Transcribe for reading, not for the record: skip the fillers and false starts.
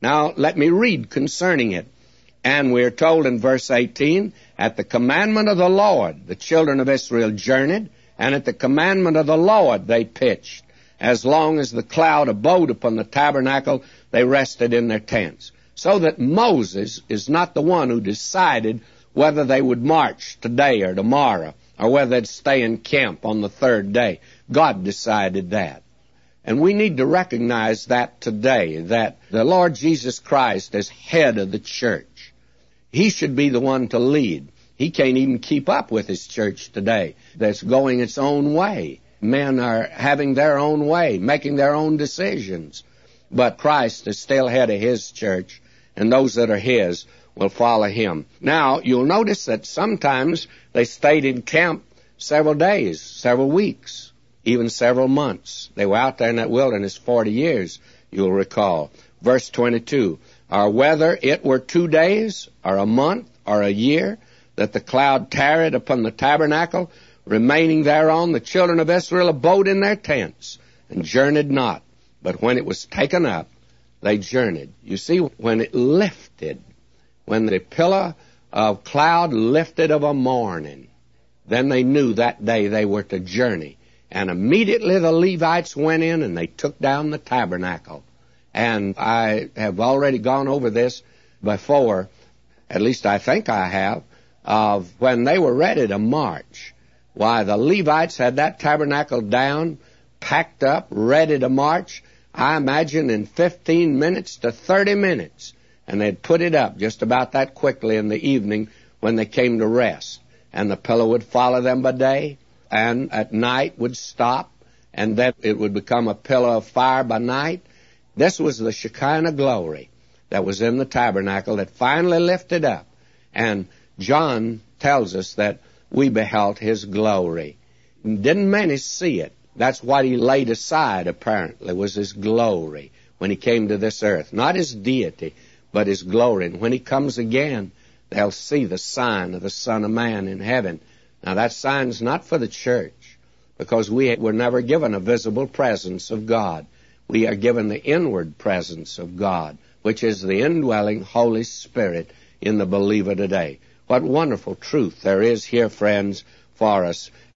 Now, let me read concerning it. And we're told in verse 18, at the commandment of the Lord, the children of Israel journeyed, and at the commandment of the Lord they pitched. As long as the cloud abode upon the tabernacle, they rested in their tents. So that Moses is not the one who decided whether they would march today or tomorrow, or whether they'd stay in camp on the third day. God decided that. And we need to recognize that today, that the Lord Jesus Christ is head of the church. He should be the one to lead. He can't even keep up with his church today that's going its own way. Men are having their own way, making their own decisions. But Christ is still head of his church, and those that are his will follow him. Now, you'll notice that sometimes they stayed in camp several days, several weeks, even several months. They were out there in that wilderness 40 years, you'll recall. Verse 22, or whether it were 2 days, or a month, or a year, that the cloud tarried upon the tabernacle, remaining thereon, the children of Israel abode in their tents, and journeyed not. But when it was taken up, they journeyed. You see, when it lifted, when the pillar of cloud lifted of a morning, then they knew that day they were to journey. And immediately the Levites went in and they took down the tabernacle. And I have already gone over this before, at least I think I have, of when they were ready to march. Why, the Levites had that tabernacle down, packed up, ready to march, I imagine in 15 minutes to 30 minutes. And they'd put it up just about that quickly in the evening when they came to rest. And the pillar would follow them by day, and at night would stop, and then it would become a pillar of fire by night. This was the Shekinah glory that was in the tabernacle that finally lifted up. And John tells us that we beheld his glory. Didn't many see it. That's what he laid aside, apparently, was his glory when he came to this earth. Not his deity, but his glory. And when he comes again, they'll see the sign of the Son of Man in heaven. Now, that sign's not for the church, because we were never given a visible presence of God. We are given the inward presence of God, which is the indwelling Holy Spirit in the believer today. What wonderful truth there is here, friends, for us